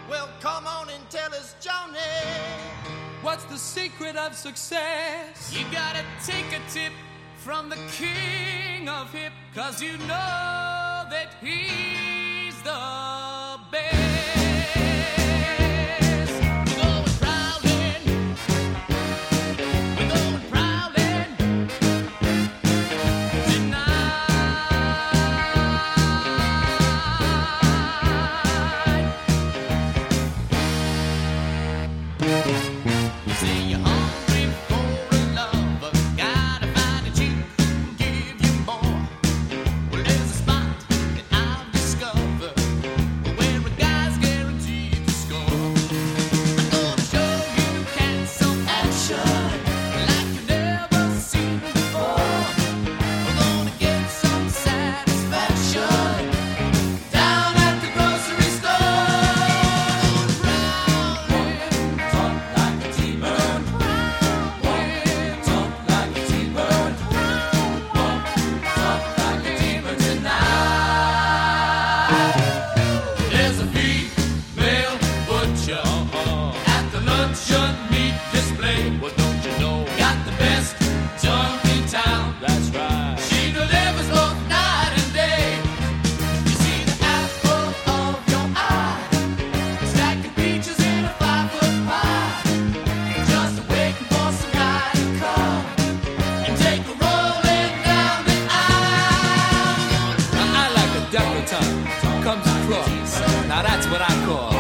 Well, come on and tell us, Johnny. What's the secret of success? You gotta take a tip from the king of hip, 'cause you know that he's the best. We're going prowling. We're going prowling tonight. You say you're hungry for a lover, gotta find a chick who can give you more. Well, there's a spot that I've discovered where a guy's guaranteed to score. I'm gonna show you cats some action like you've never seen before. We're gonna get some satisfaction down at the grocery store. Talk like a T-bird. Talk like a T-bird. Talk like a T-bird tonight. There's a female butcher at the luncheon meat display. Well, don't you know? Got the best tongue in town. That's right. She delivers both night and day. You see the apple of your eye, stacking peaches in a 5-foot pie, just waiting for some guy to come and take a rolling down the aisle. I like a debutante. Comes across. Now that's what I call